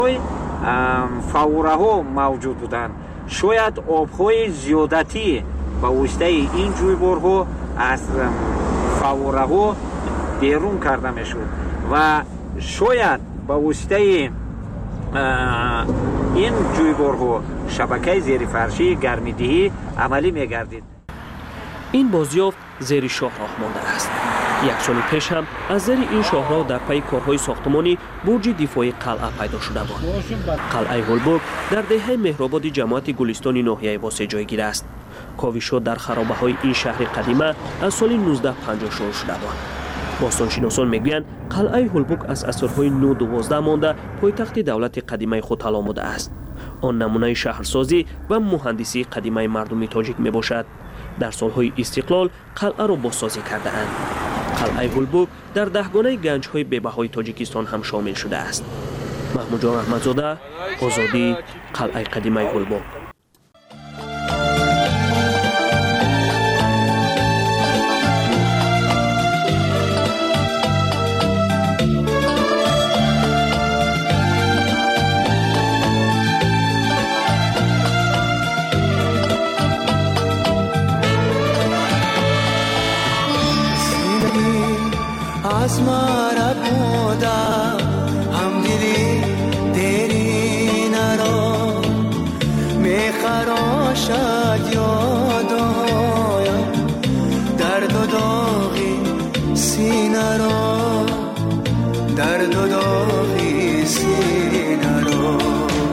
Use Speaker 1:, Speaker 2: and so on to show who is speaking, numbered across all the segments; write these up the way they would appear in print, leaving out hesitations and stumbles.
Speaker 1: فواره ها موجود بودند. شاید آبهای زیادتی با واسطه این جویبارها از فواره ها بیرون کرده میشد و شاید با واسطه این جویبارها شبکه زیر فرشی گرمیدهی عملی میگردید.
Speaker 2: این بازیافت زیر شاهراه مانده است. یک سال پیش هم از زیر این شاهراه در پی کارهای ساختمانی برج دفاعی قلعه پیدا شده بود. قلعه هولبورگ در دهه مهرآباد جماعت گلستان ناحیه واسه جایگیر است. کاوش‌ها در خرابه‌های این شهر قدیمه از سال 1950 شروع شده بود. باستانشناسان میگویند قلعه هولبورگ از عصرهای 9-12 مانده پایتخت دولت قدیمه خود علاموده است. آن نمونه شهرسازی و مهندسی قدیمه مردم تاجیک می باشد. در سالهای استقلال قلعه را بازسازی کرده اند. قلعه هولبورگ در دهگانه گنج‌های بی‌بهای تاجیکستان هم شامل شده است. محمود جان احمدزاده، آزادی، قلعه قدیمه هولبورگ.
Speaker 3: از مرا بودا هم دلی دیری نرا میخراشد یادایم درد و داغی سینه را درد و داغی سینه را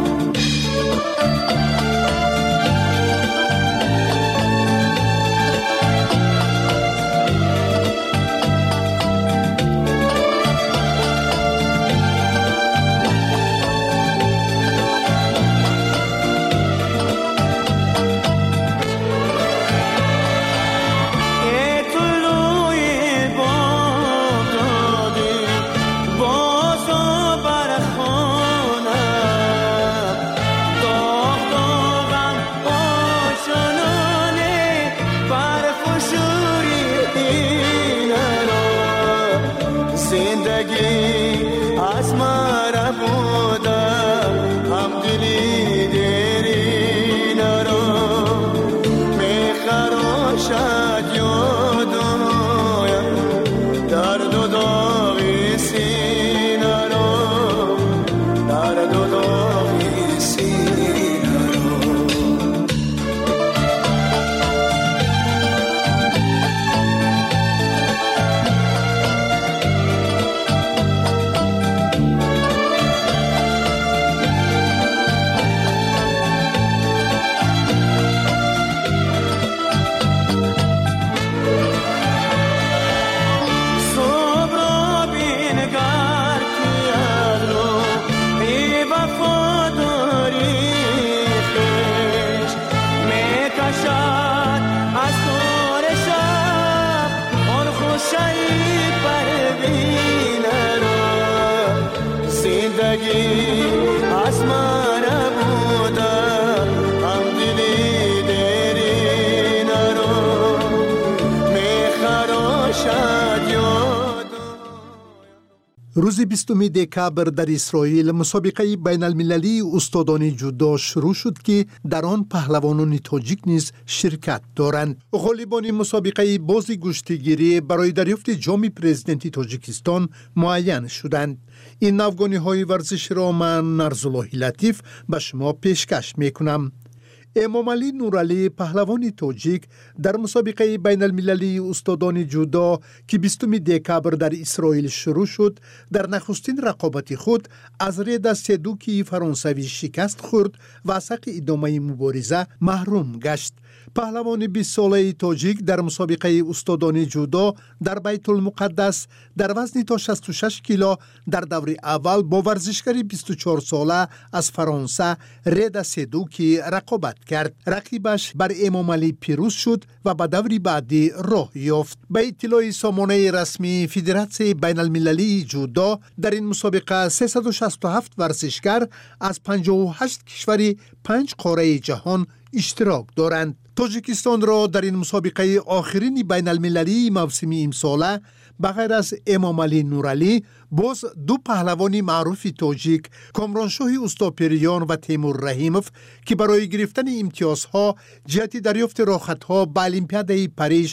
Speaker 4: روز 20 دکبر در اسرائیل مسابقه بین المللی استادان جودو شروع شد که در آن پهلوانان تاجیک نیز شرکت دارند. غالبان مسابقه بازی گشتیگیری برای دریافت جام پرزیدنتی تاجیکستان معین شدند. این افغانی ورزش را من نرزالله لطیف به شما پیشکش میکنم. امام علی نورعلی پهلوان تاجیک در مسابقه بین المللی استادان جودو که 20 دکبر در اسرائیل شروع شد در نخستین رقابت خود از رد سدوکی فرانسوی شکست خورد و از حق ادامه مبارزه محروم گشت. پهلوان 20 ساله تاجیک در مسابقه استادان جودو در بیت المقدس در وزن تا 66 کیلو در دور اول با ورزشکار 24 ساله از فرانسه رد سدوکی رقابت کرد. رقیبش بر امام علی پیروز شد و به دور بعدی راه یافت. به اطلاع سامانه رسمی فدراسیون بین المللی جودو در این مسابقه 367 ورزشکار از 58 کشور 5 قاره جهان اشتراک دارند. تاجیکستان را در این مسابقه آخرین بین المللی موسم امساله بغیر از امام علی نورعلی باز دو پهلوان معروف تاجیک کامرانشاه اوستاپریان و تیمور رحیموف که برای گرفتن امتیازها جهت دریافت راحتها به المپیاد پاریژ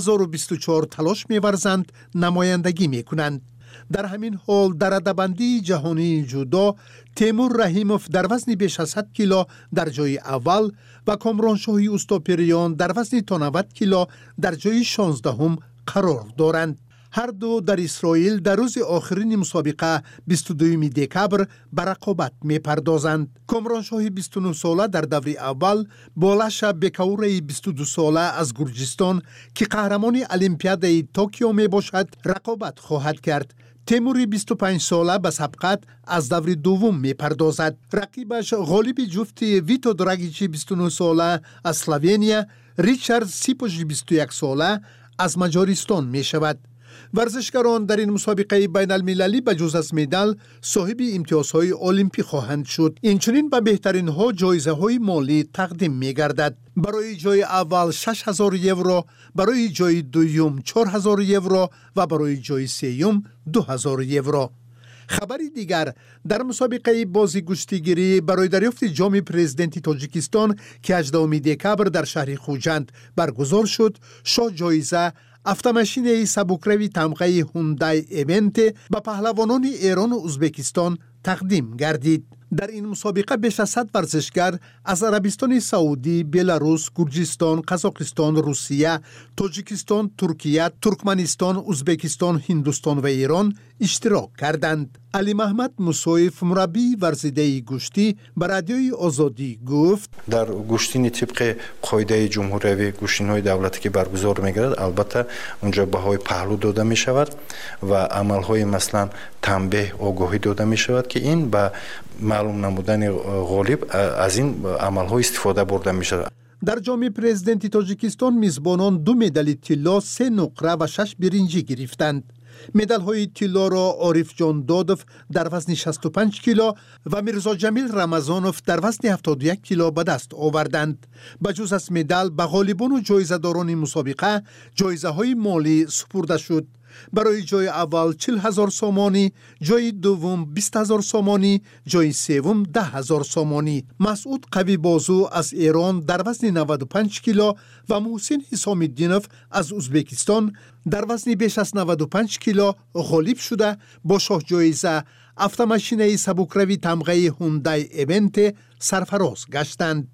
Speaker 4: 2024 تلاش می‌ورزند نمایندگی می‌کنند. در همین حال در رده‌بندی جهانی جودو تیمور رحیموف در وزن بیش از 100 کیلو در جای اول و کامرانشاه اوستاپریان در وزن تا 90 کیلو در جای 16 قرار دارند. هر دو در اسرائیل در روز آخرین مسابقه 22 دکبر به رقابت می پردازند. کامرانشاه 29 ساله در دور اول با لش بکور 22 ساله از گرجستان که قهرمان المپیاد توکیو می باشد رقابت خواهد کرد. تیمور 25 ساله به سبقت از دور دوم می پردازد. رقیبش غالب جفت ویتو دراگیچ 29 ساله از اسلوونیا، ریچارد سیپوژ 21 ساله از مجارستان می شود. ورزشکاران در این مسابقه بین المللی به جز از مدال صاحب امتیازهای المپی خواهند شد. اینچنین به بهترین ها جایزه های مالی تقدیم می گردد. برای جای اول 6000 یورو، برای جای دوم 4000 یورو و برای جای سوم 2000 یورو. خبری دیگر در مسابقه بازی گشتیگیری برای دریافت جام پرزیدنت تاجیکستان که 18 دکبر در شهر خوجند برگزار شد، شاه جایزه автомашинаи сабукрави тамғаи Hyundai Event ба паҳлавонони Эрон و ازبکستان تقدیم گردید. در این مسابقه بیش از 100 ورزشکار از عربستان سعودی، بلاروس، گرجستان، قزاقستان، روسیه، تاجیکستان، ترکیه، ترکمنستان، ازبکستان، هندوستان و ایران اشتراک کردند. علی محمد موسویف مربی ورزیده گوشتی به رادیوی آزادی گفت
Speaker 5: در گوشتین طبق قاعده جمهوری گوشتین‌های دولتی که برگزار می‌گردد البته اونجا بهای پهلو داده می‌شود و عمل‌های مثلا تنبیه آگاهی داده می‌شود که این به معلوم نمودن غالب از این عمل‌ها استفاده برده می‌شود.
Speaker 4: در جام پرزیدنت تاجیکستان میزبانان 2 مدال طلا، 3 نقره و 6 برنجی گرفتند. مدال های طلا را عارف جان دادوف در وزن 65 کیلو و میرزا جمیل رمضانوف در وزن 71 کیلو به دست آوردند. به جز از مدال به غالبان و جایزه داران مسابقه جایزه های مالی سپرده شد. برای جای اول 40,000 سامانی، جای دوم 20,000 سامانی، جای سوم 10,000 سامانی. مسعود قوی بازو از ایران در وزن 95 کیلو و محسن حسام الدینوف از ازبکستان در وزن بیش از 95 کیلو غالب شده با شاه جایزه автомашинаи сабукрави тамғаи Hyundai Event سرفراز گشتند.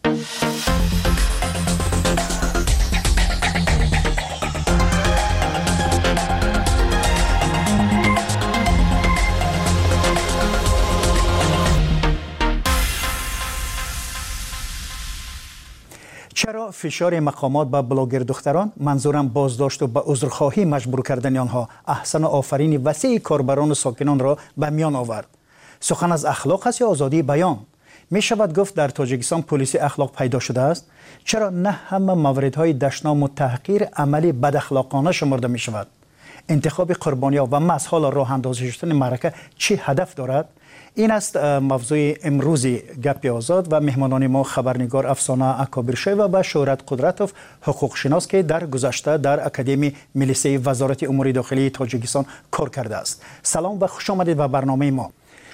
Speaker 6: چرا فشار مقامات به بلاگر دختران، منظورم بازداشت و به عذرخواهی مجبور کردن آنها، احسان آفرین وسیع کاربران و ساکنان را به میان آورد؟ سخن از اخلاق است یا آزادی بیان؟ می شود گفت در تاجیکستان پلیس اخلاق پیدا شده است؟ چرا نه همه موردهای دشنام و تحقیر عملی بد اخلاقانه شمرده می شود؟ انتخاب قربانی‌ها و مسحال راه اندازی شدن معرکه چی هدف دارد؟ این است موضوع امروزی گپ آزاد و مهمانان ما خبرنگار افسانه اکابرشوی و شهرت قدرتوف حقوق شناس که در گذشته در اکادمی ملیسه وزارت امور داخلی تاجیکستان کار کرده است. سلام و خوش آمدید به برنامه ما.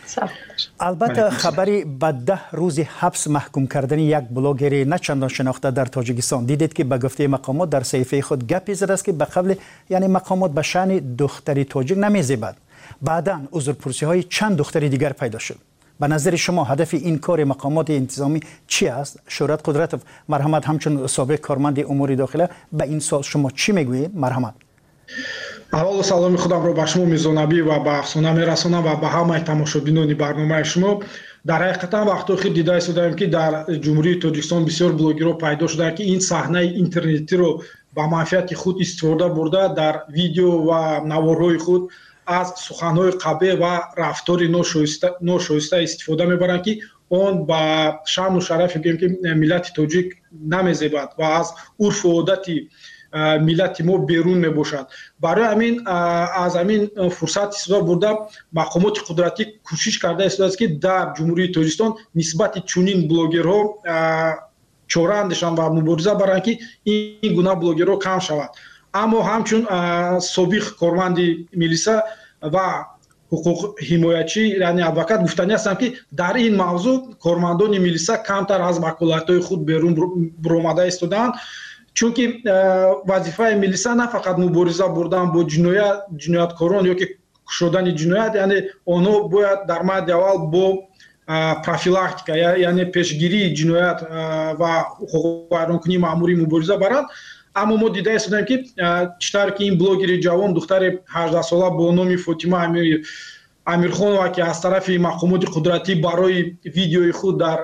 Speaker 6: البته خبری به 10 روز حبس محکوم کردن یک بلاگر نه چندان شناخته در تاجیکستان دیدید که به گفته مقامات در صحیفه خود گپی زده است که به قبل یعنی مقامات به شأن دختری تاجیک نمی‌زیبد. بعداً عذرپرسی‌های چند دختر دیگر پیدا شد. به نظر شما هدف این کار مقامات انتظامی چی است؟ شهرت قدرتوف، مرحمت، همچون سابق کارمند امور داخله به این سال شما چی میگویید؟ مرحمت.
Speaker 7: اول سلامی خودم رو به شما میزنابی و به افسانه میرسانم و به همه تماشابینان برنامه شما. در حقیقتا وقتی خود دیده شدیم که در جمهوری تاجیکستان بسیار بلاگرها پیدا شده که این صحنه اینترنتی رو با منفعت خود استفاده برده در ویدیو و نوارهای خود از سخنهای قبیح و رفتار ناشایسته استفاده میبرند که اون با شان و شرف که ملت تاجیک نمیزیبد و از عرف و عادت ملت ما بیرون میباشد. برای همین از همین فرصت استفاده برده مقامات قدرتی کوشش کرده است که در جمهوری تاجیکستان نسبت چنین بلاگرها чораандешанд ва мубориза баранд ки ин гуна блогерҳо кам шавад. аммо ҳамчун собиқ корманди милиса ва ҳуқуқ ҳимоячӣ яъне адвокат гуфтанӣ ҳастам ки дар ин мавзӯъ кормандони милиса камтар аз ваколатҳои худ берун биромада истодаанд, чунки вазифаи милиса на фақат мубориза бурдан бо ҷинояткорон ёки кушодани ҷиноят, яъне онҳо бояд дар мадди аввал бо профилактика яъне пешгирии ҷиноят ва ҳуқуқвайронкунии маъмурӣ мубориза баранд. аммо мо дида истодаем ки чӣ тавр ки ин блогери ҷавон духтари 18-сола бо номи Фотима Амирхонова ки аз тарафи мақомоти қудратӣ барои видеои худ дар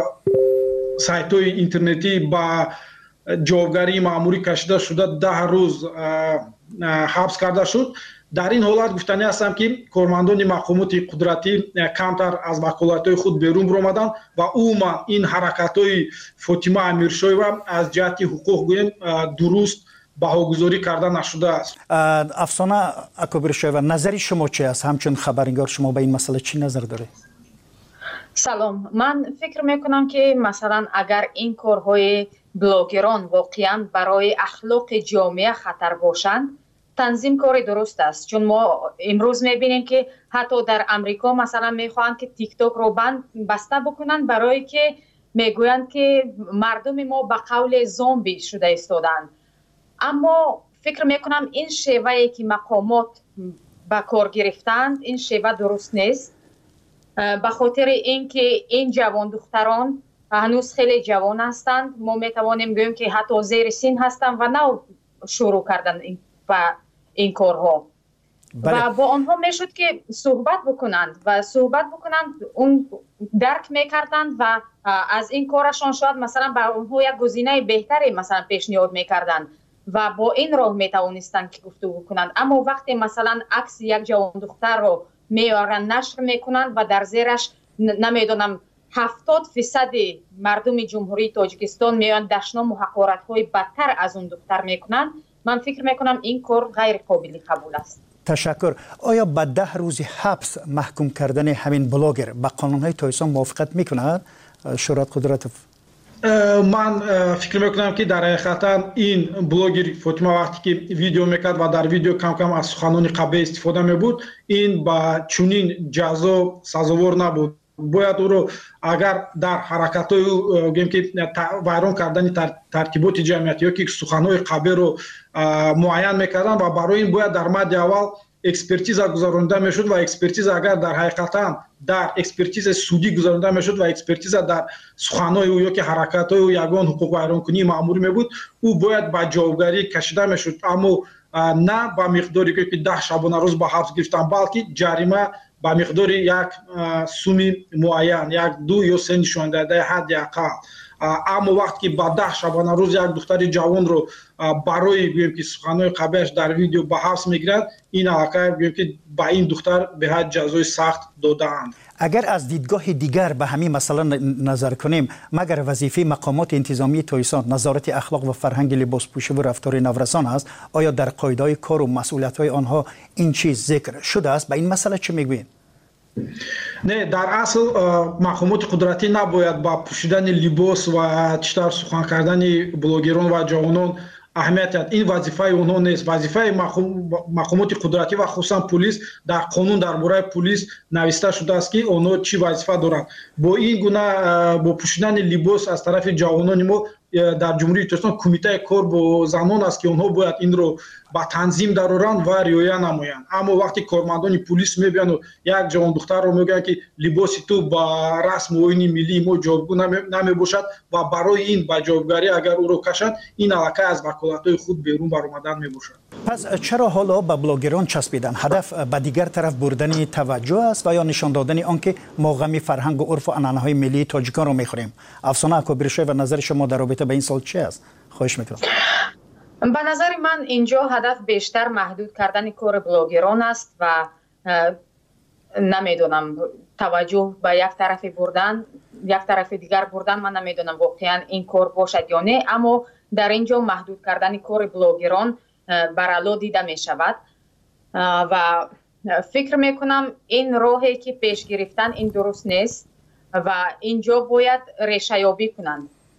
Speaker 7: сайтҳои интернетӣ ба ҷавобгарии маъмурӣ кашида шуда 10 рӯз ҳабс карда шуд. дар ин ҳолат гуфтанӣ ҳастам ки кормандони мақомоти қудратӣ камтар аз ваколатҳои худ берун биромаданд ва умуман ин ҳаракатҳои Фотима Амиршоева аз ҷиҳати ҳуқуқ гӯем дуруст баҳогузорӣ карда нашудааст.
Speaker 6: Афсона Акобиршоева, назари шумо чӣ аст? ҳамчун хабарнигор шумо ба ин масъала чӣ назар доред?
Speaker 8: салом, ман фикр мекунам ки масалан агар ин корҳои блогерон воқеан барои ахлоқи ҷомеа хатар бошанд, танзим кори дуруст аст, чун мо имрӯз мебинем ки ҳатто дар Амрико масалан мехоҳанд ки тиктокро баста бикунанд, барое ки мегӯянд ки мардуми мо ба қавле зомби шуда истоданд. аммо фикр мекунам ин шевае ки мақомот ба кор гирифтанд, ин шева дуруст нест, ба хотири ин ки ин ҷавондухтарон ҳанӯз хеле ҷавон ҳастанд. мо метавонем гӯем ки ҳатто зери син ҳастанд ва нав шурӯъ кардан ба ин корҳо. ва бо онҳо мешуд ки суҳбат бикунанд он дарк мекарданд ва аз ин корашон шояд масалан ба онҳо як гузинаи беҳтаре масалан пешниҳод мекарданд ва бо ин роҳ метавонистанд ки гуфтугӯ кунанд. аммо вақте масалан акси як ҷавондухтарро меоранд, нашр мекунанд ва дар зераш намедонам 70% мардуми ҷумҳурии Тоҷикистон меоянд дашному ҳақоратҳои бадтар аз он духтар мекунанд, ман фикр мекунам ин кор ғайриқобили қабул аст.
Speaker 6: ташаккур. оя ба 10 рӯзи ҳабс маҳкум кардани ҳамин блогер ба қонунҳои Тоҷикистон мувофиқат мекунад? Шурат Қудратов.
Speaker 7: ман фикр мекунам ки дар ҳақиқатан ин блогери Фотима вақте ки видео мекард ва дар видео кам аз суханони қабеҳ истифода мебуд, ин ба чунин ҷазо сазовор набуд. бояд ӯро агар дар ҳаракатҳои гӯем ки вайрон кардани тартиботи ҷамъият ёки суханҳои қабеҳро муайян мекарданд ва барои ин бояд дар мадди аввал экспертиза гузаронида мешуд ва экспертиза агар дар ҳақиқатан дар экспертиза судӣ гузаронида мешуд ва экспертиза дар суханҳои ӯ ёки ҳаракатҳои ӯ ягон ҳуқуқвайронкунии маъмурӣ мебуд, ӯ бояд ба ҷавобгарӣ кашида мешуд, аммо на ба миқдори ки 10 шабонарӯз ба ҳабс гирифтан, балки ҷарима ба миқдори як суми муайян, як 2 ё 3 нишондиҳандаи ҳадди ақал. аммо вақте ки ба 10 шабонарӯз як духтари ҷавонро барои гӯем ки суханҳои қабеҳаш дар видео ба ҳабс мегирад, ин аллакай гӯем ки ба ин духтар беҳад ҷазои сахт додаанд.
Speaker 6: агар аз дидгоҳи дигар ба ҳамин масъала назар кунем, магар вазифаи мақомоти интизомии Тоҷикистон назорати ахлоқ ва фарҳанги либоспӯшиву рафтори наврасон аст, оя дар қоидаҳои кору масъулиятҳои онҳо ин чиз зикр шудааст? ба ин масъала чӣ мегӯед?
Speaker 7: не, дар асл мақомоти қудратӣ набояд ба пӯшидани либос ва чӣ тавр сухан кардани блогерон ва ҷавонон аҳамият диҳад. ин вазифаи онҳо нест. вазифаи мақомоти қудратӣ ва хусусан пулис, дар қонун дар бораи пулис нависта шудааст ки онҳо чӣ вазифа доранд. бо ин гуна бо пӯшидани либос аз тарафи ҷавонони мо дар ҷумҳурии Тоҷикистон кумитаи кор бо занон аст ки онҳо бояд инро ба танзим дароранд ва риоя намоянд. аммо вақте кормандони пулис мебияну як ҷавондухтарро мегӯянд ки либоси ту ба расму оини миллии мо ҷавобгӯ намебошад ва барои ин ба ҷавобгарӣ агар ӯро кашанд, ин аллакай аз ваколатҳои худ берун баромадан мебошад.
Speaker 6: пас чаро ҳоло ба блогерон часпидан ҳадаф ба дигар тараф бурдани таваҷҷӯҳ аст ва ё нишон додани он ки мо ғами фарҳангу урфу анъанаҳои миллии тоҷиконро мехӯрем? Афсона Акобиршоева, назари шумо дар робита ба ин сол чӣ аст? хоҳиш мекунам.
Speaker 8: ба назари ман инҷо ҳадаф бештар маҳдуд кардани кори блогерон аст ва намедонам таваҷҷӯҳ ба як тарафи бурдан, як тарафи дигар бурдан, ман намедонам воқеан ин кор бошад ё не, аммо дар инҷо маҳдуд кардани кори блогерон барало дида мешавад ва фикр мекунам ин роҳе ки пеш гирифтан ин дуруст нест ва инҷо бояд решаёбӣ кунанд.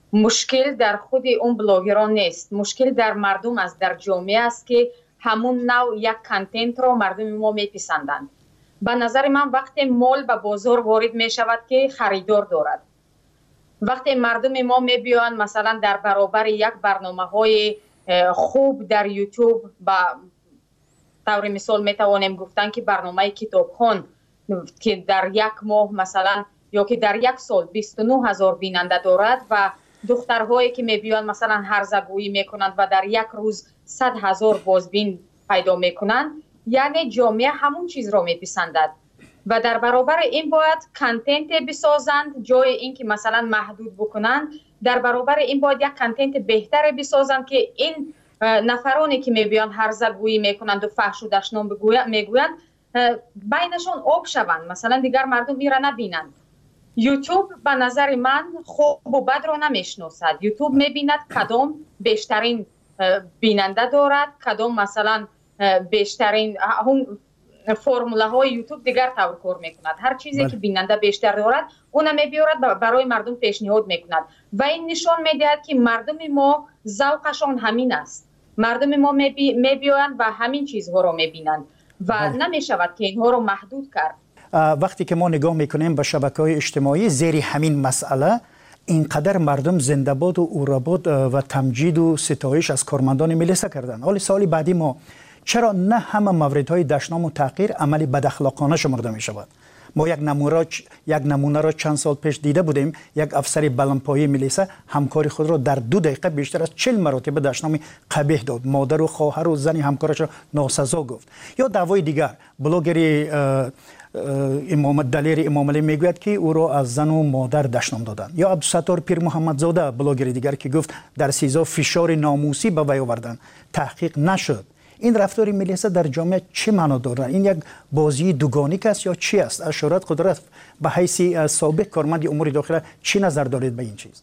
Speaker 8: مشکل در خود اون بلاگران نیست، مشکل در مردم است، در جامعه است که همون نوع یک کانتنت رو مردم ما میپسندند. به نظر من وقتی مال به بازار وارد می شود که خریدار دارد، وقتی مردم ما میبیان مثلا در برابر یک برنامه های خوب در یوتیوب، با طور مثال میتوانیم گفتن که برنامه کتابخوان که در یک ماه مثلا یا که در یک سال 29,000 بیننده دارد و دخترهایی که میبیان مثلا هرزگویی میکنند و در یک روز 100,000 بازبین پیدا میکنند، یعنی جامعه همون چیز را میپسندد و در برابر این باید کانتنت بسازند، جای این که مثلا محدود بکنند، در برابر این باید یک کانتنت بهتر بسازند که این نفرانی که میبیان هرزگویی میکنند و فحش و دشنام میگویند بینشان آب شوند، مثلا دیگر مردم میره نبینند. یوتیوب به نظر من خوب و بد را نمیشناسد. یوتیوب میبیند کدام بیشترین بیننده دارد، کدام مثلا بیشترین فرموله های یوتیوب دیگر طور کار میکند. هر چیزی که بیننده بیشتر دارد اون میبیارد برای مردم پیشنهاد میکند و این نشان میدهد که مردم ما ذوقشان همین است. مردم ما میبیایند و همین چیزها را میبینند و نمیشود که اینها را محدود کرد.
Speaker 6: وقتی که ما نگاه میکنیم به شبکه‌های اجتماعی زیر همین مسئله، اینقدر مردم زنده‌باد و اوراباد و تمجید و ستایش از کارمندان ملیسا کردند. حالا سال بعدی ما چرا نه همه موردهای دشنام و تحقیر عملی بداخلاقانه شمرده می شود؟ ما یک نمونه را چند سال پیش دیده بودیم. یک افسر بلندپایه ملیسا همکار خود را در 2 دقیقه بیشتر از 40 مراتب دشنام قبیح داد، مادر و خواهر و زن همکارش را ناسزا گفت. یا دعوای دیگر، بلاگری دلیر امامعلی میگوید که او را از زن و مادر دشنام دادند. یا عبدالستار پیر محمدزاده بلاگر دیگر که گفت در سیزا فشار ناموسی به وی آوردند، تحقیق نشد. این رفتار ملیسا در جامعه چه معنا دارد؟ این یک بازی دوگانیک است یا چی است؟ از شورای قدرت به حیث سابق کارمند امور داخله چی نظر دارید به این چیز؟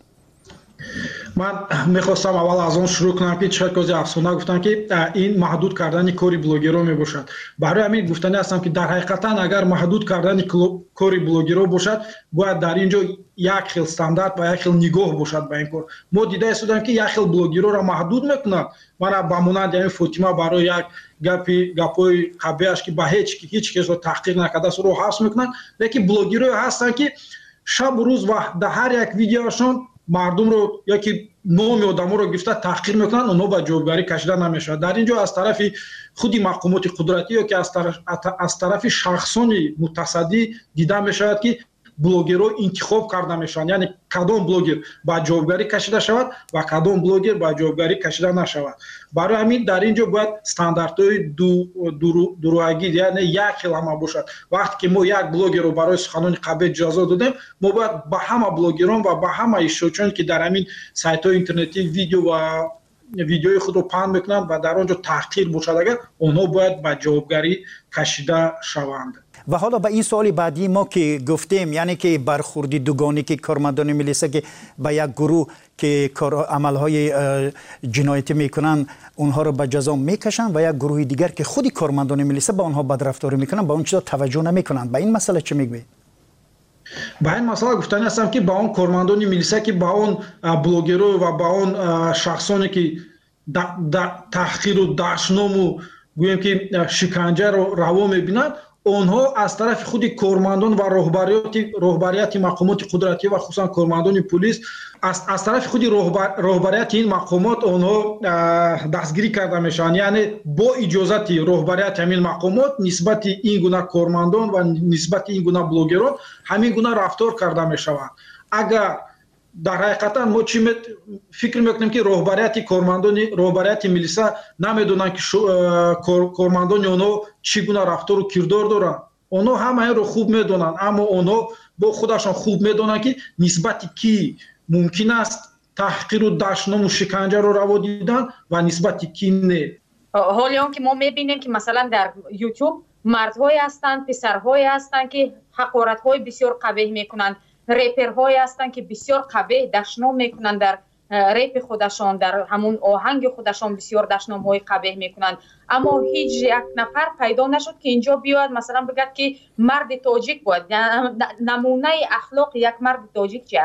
Speaker 7: من میخواستم اول از اون شروع کنم که چه کوزی افسانه گفتن که این محدود کردن کاری بلاگرها میباشد. برای همین گفتنی هستم که در حقیقتا اگر محدود کردن کاری بلاگرها باشد، باید در اینجا یک خیل استاندارد و یک خیل نگاه باشد به این کار. ما دیده استودیم که یک خیل بلاگرها را محدود میکنند. من با مانند یعنی فاطمه برای یک گپای قبیه‌اش که به هیچ کس رو تحقیر نکرده است رو حبس میکنند، لیکن بلاگرها هستند که شب و روز و در هر یک ویدیوشان مردم رو یکی نام آدم‌ها رو گرفته تحقیر میکنن، اونها به جوابگاری کشیده نمیشود. در اینجا از طرف خودی مقامات قدرتی یا که از طرف شخصان متصدی دیده میشود که بلاگرها انتخاب کرده میشن، یعنی کدام بلاگر با جوابگاری کشیده شود و کدام بلاگر با جوابگاری کشیده نشود. برای همین در اینجا باید استانداردهای دروغگی یعنی یک خیلی باشد. وقتی که ما یک بلاگر رو برای سخنان قبیح اجازه دادیم، ما باید با همه بلاگران و با همه اشتراکچیان که در همین سایت‌های اینترنتی ویدیوی خود رو پهن میکنند و در آنجا تحقیر باشد، اگر اونها باید با جوابگاری کشیده شوند.
Speaker 6: و حالا به این سوال بعدی ما که گفتیم، یعنی که برخوردی دوگانی که کارمندان ملیسا که به یک گروه که عملهای جنایتی میکنن اونها رو به جزا میکشن و یک گروه دیگر که خودی کارمندان ملیسا با اونها بدرفتاری میکنن، با اون چیزا توجه نمیکنن. به این مسئله چه میگوی؟
Speaker 7: به این مسئله گفتن هستم که با اون کارمندان ملیسا که با اون بلاگرها و با اون شخصانی که تحقیر و دشنام و گویم که شکنجه رو روا میبینند، اونها از طرف خود کارمندان و رهبریت مقامات قدرتی و خصوصا کارمندان پلیس از طرف خود رهبریت این مقامات اونها دستگیری کرده میشن، یعنی با اجازت رهبریت همین مقامات نسبت این گونه کارمندان و نسبت این گونه بلاگران همین گونه رفتار کرده میشوند. اگر در حقیقتا ما چی فکر میکنیم که رهبریت ملیسا نمیدونن که کارمندان اونها چگونه رفتار و کردار دارن. اونها همه رو خوب میدونن، اما اونها با خودشان خوب میدونن که نسبت کی ممکن است تحقیر و دشنام و شکنجه رو روا دیدن و نسبت کی نه.
Speaker 8: حالا اون که ما میبینیم که مثلا در یوتیوب مردهایی هستند، پسرهایی هستند که حقارت‌های بسیار قبیح میکنند، ریپرهایی هستند که بسیار قبیح دشنام میکنند، در ریپ خودشان در همون آهنگ خودشان بسیار دشنام‌های قبیح میکنند، اما هیچ یک نفر پیدا نشد که اینجا بیاد مثلا بگه که مرد تاجیک بود. نمونه اخلاق یک مرد تاجیک چی است؟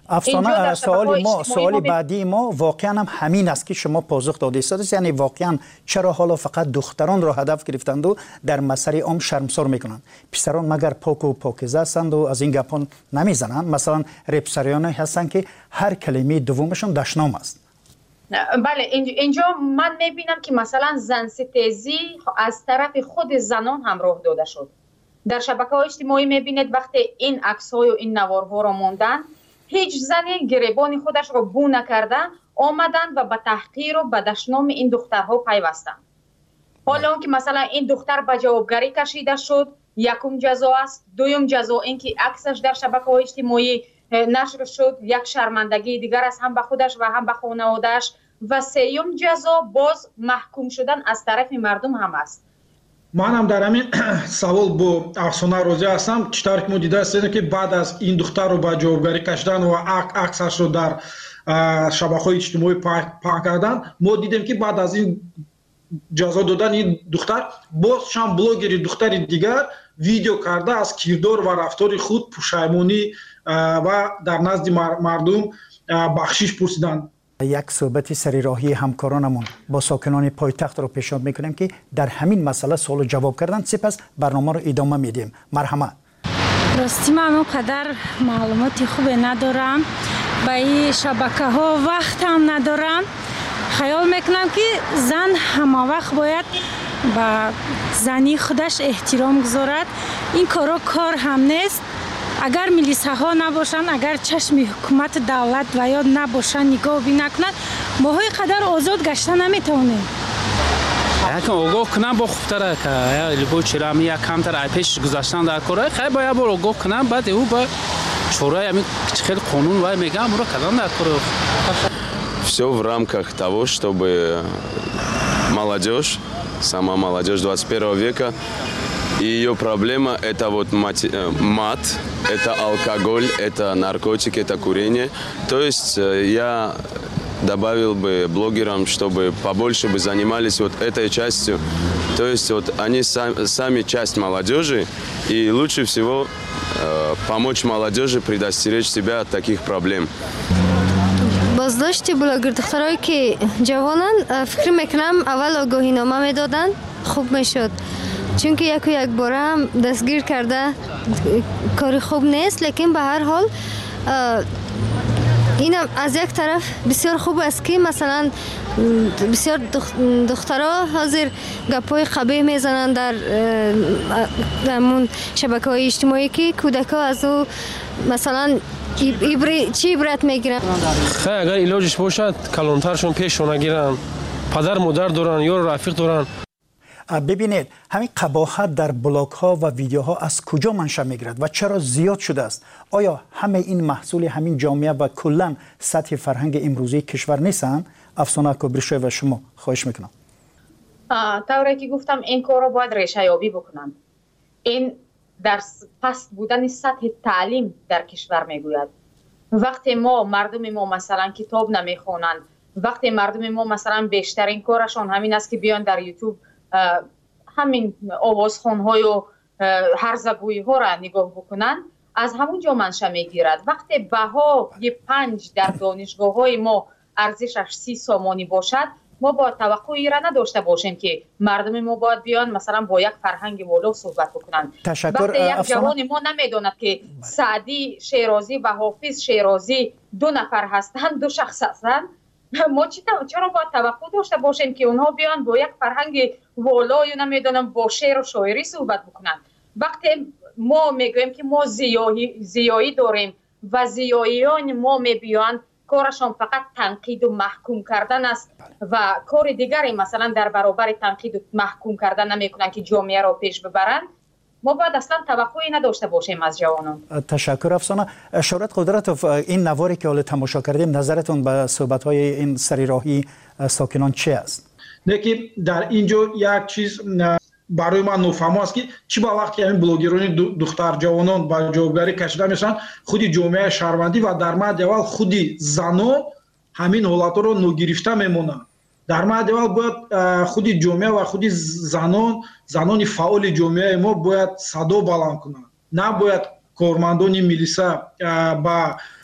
Speaker 6: افسانه سوال بعدی ما واقعا هم همین است که شما پاسخ داده اید، یعنی واقعا چرا حالا فقط دختران را هدف گرفتند و در مسئله عام شرمسار میکنند؟ پسران مگر پاک و پاکیزه هستند و از این گپان نمیزنند؟ مثلا رپسریانی هستند که هر کلمه دومشون دشنام است.
Speaker 8: بله، اینجا من میبینم که مثلا زن ستیزی از طرف خود زنان هم راه داده شد. در شبکه‌های اجتماعی میبینید وقتی این عکس‌های و این نوارها را موندن، هیچ زنی گریبان خودش را بو نکرده آمدن و به تحقیر و به دشنام این دخترها پیوستند. حالا اون که مثلا این دختر به جوابگری کشیده شد، یکم جزا است. دوم جزا این که عکسش در شبکه‌های اجتماعی نشر شد، یک شرمندگی دیگر است هم به خودش و هم به خانواده‌اش. و سوم جزا باز محکوم شدن از طرف مردم هم است.
Speaker 7: من هم در همین سوال با افسانه راضی هستم. چطور که ما دیده هستیم که بعد از این دختر رو به جوابگری کشیدن و عکسش رو در شبکه‌های اجتماعی پاک کردن، ما دیدیم که بعد از این جزا دادن این دختر باز هم بلاگری دختر دیگر ویدیو کرده از کردار و رفتار خود پشیمانی و در نزد مردم بخشش پرسیدن.
Speaker 6: یک صحبت سریراهی همکارانمون با ساکنان پایتخت رو پیشنهاد میکنیم که در همین مسئله سوال و جواب کردن. سپس برنامه رو ادامه میدیم. مرحمت.
Speaker 9: راستی من اونقدر معلومات خوبی ندارم، با این شبکه ها وقت هم ندارم. خیال میکنم که زن همه وقت باید با زنی خودش احترام گذارد. این کارا کار هم نیست. اگر ملیسه ها نباشن، اگر چشم حکومت دولت و یا نباشن نگاه بی نکنن، ما های قدر آزاد گشته نمیتونیم.
Speaker 10: یکم آگاه کنم با خوبتره که لبو چرامی یک کمتر ای پیش گذاشتن در کارهای خیلی باید با آگاه کنم، بعد او با چورای همین خیلی قانون باید میگم برو کدام در کار.
Speaker 11: Все в рамках того, чтобы молодежь, сама молодежь 21 века, и ее проблема – это вот мат, это алкоголь, это наркотики, это курение. То есть я добавил бы блогерам, чтобы побольше бы занимались вот этой частью. То есть вот они сами часть молодежи, и лучше всего помочь молодежи предостеречь себя от таких проблем.
Speaker 12: بازداشت بلاگر دخترایی که جوانن فکر میکنم اول آگاهینامه میدادن خوب میشد، چون که یک باره هم دستگیر کرده کاری خوب نیست. لیکن به هر حال اینم از یک طرف بسیار خوب است که مثلا بسیار دخترها حاضر گپای قبیح میزنن در شبکه‌های اجتماعی که کودک‌ها از او مثلا چی عبرت میگیرن؟
Speaker 13: خیلی اگر علاجش باشد کلانترشون پیشون نگیرن، پدر مادر دارن یا رفیق دارن.
Speaker 6: ببینید همین قباحت در بلاگ ها و ویدیوها از کجا منشأ میگیرد و چرا زیاد شده است؟ آیا همه این محصول همین جامعه و کلا سطح فرهنگ امروزی کشور نیستند؟ افسانه کبریشوی و شما خواهش میکنم.
Speaker 8: طوری که گفتم این کار رو باید ریشه یابی بکنن. این در پست بودن سطح تعلیم در کشور میگوید. وقتی مردم ما مثلا کتاب نمیخونند، وقتی مردم ما مثلا بیشترین کارشان همین است که بیان در یوتیوب همین آوازخوان‌های و هرزگویی ها را نگاه بکنن، از همونجا منشأ میگیرد. وقتی بهای 5 در دانشگاه های ما ارزشش 30 سامانی باشد، ما با توقعی را نداشته باشیم که مردم ما باید بیان مثلا با یک فرهنگ والا صحبت بکنند. وقتی یک جوان ما نمیداند که سعدی شیرازی و حافظ شیرازی 2 نفر هستند، 2 شخص هستند، ما چرا باید توقع داشته باشیم که اونها بیان با یک فرهنگ والا یا نمیدونم با شعر و شاعری صحبت بکنند؟ وقتی ما میگویم که ما زیایی داریم و زیاییان ما میبیان کارشان فقط تنقید و محکوم کردن است و کار دیگری مثلا در برابر تنقید و محکوم کردن نمیکنن که جامعه را پیش ببرند، ما باید اصلا توقعی نداشته باشیم از جوانان.
Speaker 6: تشکر افسانه. شورت قدرت، این نواری که حالا تماشا کردیم نظرتون به صحبت‌های این سریراهی ساکنان چی است؟
Speaker 7: که در اینجا یک چیز برای من نفهم است که چی با وقتی همین بلوگران دختر جوانان با جوابگری کشیده میشن، خودی جامعه شهروندی و در مد اول خودی زنان همین حالات رو نگرفته میمونن. در مد اول باید خودی جامعه و خودی زنان فعال جامعه ما باید صدا بلند کنند، نباید کارمندان ملیسا با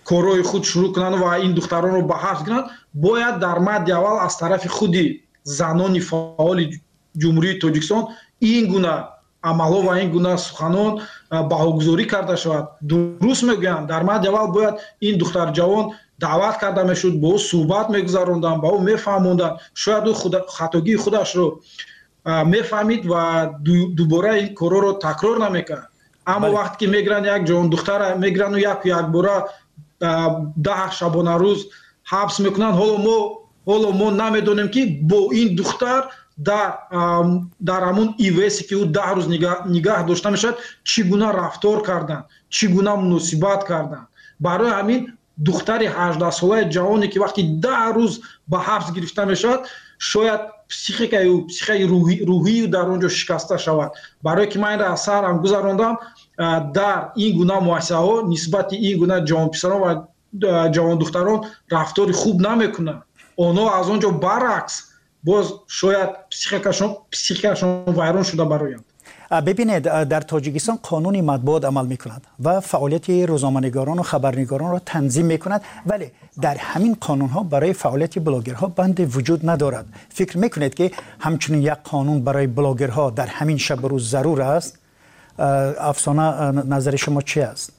Speaker 7: کارهای خود شروع کنند و این دختران رو به حبس گیرند، باید در مد اول از طرف خود زنان فعال جمهوری تاجیکستان این گونه عملها و این گونه سخنان بهاگذاری کرده شود. درست میگویم در مد اول باید این دختر جوان دعوت کرده میشد، با او صحبت میگذراندن، با او میفهموندن، شاید او خطاگی خودش رو میفهمید و دوباره این کارا رو تکرار نمیکرد. اما وقتی که میگیرن یک جوان دختر میگیرن و یک باره 10 شبانه روز حبس میکنن، حالا ما نمیدونیم که با این دختر در همون ایویسی که او 10 روز نگاه داشته میشد چگونه رفتار کردن، چگونه مناسبت کردن. برای همین دختر 18 ساله جوانی که وقتی 10 روز به حبس گرفته میشد، شاید پسیخی روحی در اونجا شکسته شود. برای که من را سر هم گذراندم در این گونه مؤسسه ها نسبت این گونه جوان پسران و جوان دختران رفتار خوب نمیکنن. اونا از اونجا برعکس باز شاید پسیخشون ویران شده برایم.
Speaker 6: ببینید در تاجیکستان قانون مطبوعات عمل میکند و فعالیت روزنامه‌نگاران و خبرنگاران را تنظیم میکند، ولی در همین قانون ها برای فعالیت بلاگرها بند وجود ندارد. فکر میکنید که همچنین یک قانون برای بلاگرها در همین شب روز ضرور است؟ افسانه نظر شما چی است؟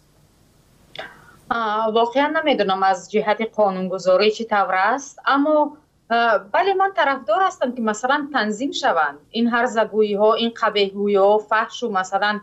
Speaker 8: واقعا نمیدونم از جهت قانونگذاری چی طور است، اما بله من طرفدار هستم که مثلا تنظیم شوند این هرزگویی ها، این قبیحگویی ها، فحش و مثلا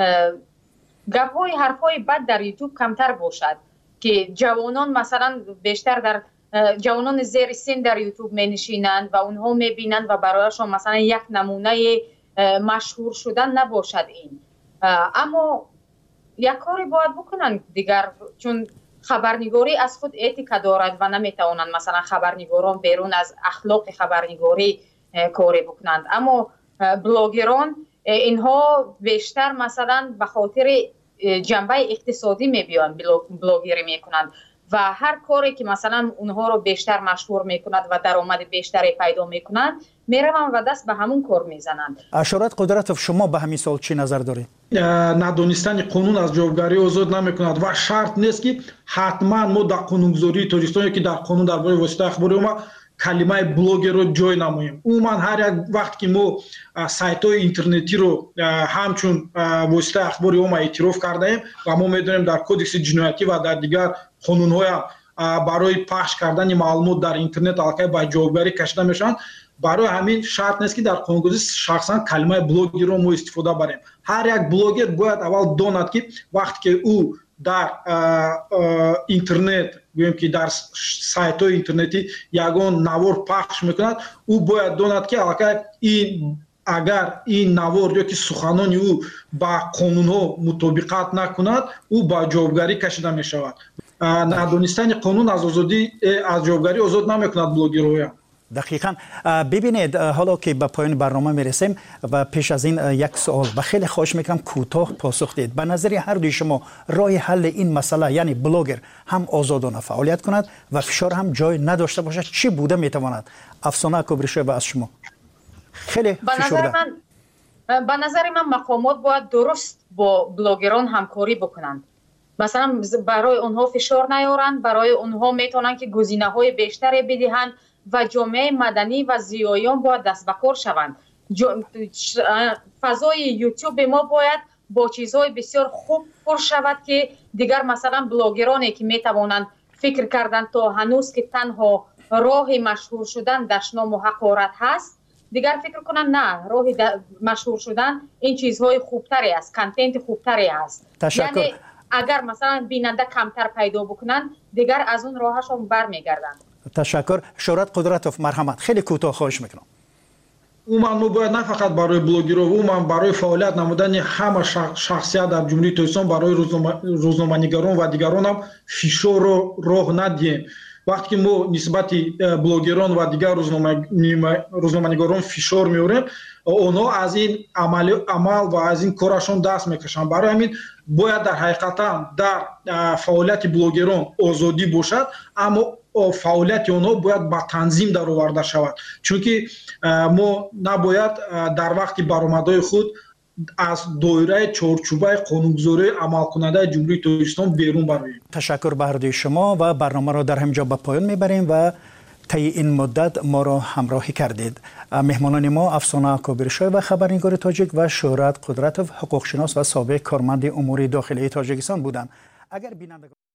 Speaker 8: گپ های حرف های بد در یوتیوب کمتر باشد که جوانان مثلا بیشتر در جوانان زیر سن در یوتیوب می نشینند و اونها می بینند و برایشان مثلا یک نمونه مشهور شدن نباشد این. اما یک کاری باید بکنن دیگر، چون خبرنگاری از خود اتیکا دارد و نمیتوانند مثلا خبرنگاران بیرون از اخلاق خبرنگاری کاری بکنند. اما بلاگران اینها بیشتر مثلا به خاطر جنبه اقتصادی میبیان بلاگری میکنند و هر کاری که مثلا اونها رو بیشتر مشهور میکند و درآمد بیشتری پیدا میکنند میروند و دست به همون کار میزنند.
Speaker 6: اشارت قدرتوف، شما به همین سوال چی نظر دارید؟
Speaker 7: ندانستن قانون از جوابگاری آزاد نمیکند و شرط نیست که حتما ما در قانونگذاری تاجیکستان که در قانون درباره واسطه اخباری ما کلمه بلاگر رو جای نماییم. عموما هر یک وقت که ما سایت های اینترنتی رو همچون واسطه اخباری ما اعتراف کرده ایم و ما میدونیم در کدکس جنایتی و در دیگر قانون های برای پخش کردن معلومات در اینترنت الکی با جوابگاری کشیده میشن، برای همین شرط نیست که در قانونگذاری شخصا کلمه بلاگر رو ما استفاده بریم. هر یک بلاگر باید اول داند که وقتی که او در اینترنت گویم که در سایت های اینترنتی یگان نوار پخش میکند، او باید داند که اگر این نوار یا که سخنانی او با قانون ها مطابقت نکند او با جوابگاری کشیده می شود. ندانستن قانون از جوابگاری آزاد نمیکند بلاگرها.
Speaker 6: دقیقاً. ببینید حالا که به پایان برنامه میرسیم و پیش از این یک سوال و خیلی خواهش میکنم کوتاه پاسخ دهید. به نظر هر دوی شما راه حل این مسئله، یعنی بلاگر هم آزادانه فعالیت کند و فشار هم جای نداشته باشد، چی بوده میتواند؟ افسانه کبریشوی از شما. خیلی فشرده.
Speaker 8: به نظر من مقامات باید درست با بلاگران همکاری بکنند. مثلا برای اونها فشار نیارند، برای اونها میتونن که گزینه‌های بیشتری بدهند و جامعه مدنی و زیایان باید دست به کار شوند. فضای یوتیوب ما باید با چیزهای بسیار خوب پر شود که دیگر مثلا بلاگرانی که میتوانند فکر کردن تا هنوز که تنها راه مشهور شدن دشنام و حقارت هست، دیگر فکر کنن نه، راه مشهور شدن این چیزهای خوبتری است، کانتنت خوبتری است.
Speaker 6: تشکر.
Speaker 8: یعنی اگر مثلا بیننده کمتر پیدا بکنن دیگر از اون راهشون برمیگردند.
Speaker 6: تشکر. شورت قدرتوف، مرحمت. خیلی کوتاه خواهش میکنم.
Speaker 7: ما باید نه فقط برای بلاگرها، برای فعالیت نمودن همه شخصیت در جمهوری تاجیکستان برای روزنامه‌نگاران و دیگران هم فشار رو راه ندیم. وقتی که ما نسبت بلاگران و دیگر روزنامه‌نگاران فشار میاریم، اونا از این عمل و از این کارشون دست میکشن. برای همین باید در حقیقتا در فعالیت بلاگران آزادی باشد، اما فعالیت اونا باید با تنظیم در آورده شود. چون که ما نباید در وقت برآمدهای خود از دایره چارچوبه قانونگذاری عملکننده جمهوری تاجیکستان بیرون برویم.
Speaker 6: تشکر به هر دوی شما و برنامه را در همینجا به پایان میبریم و طی این مدت ما را همراهی کردید. مهمانان ما افسانه کابرشای و خبرنگار تاجیک و شهرت قدرتوف حقوقشناس و سابق کارمند امور داخلی تاجیکستان بودند. اگر بینندگان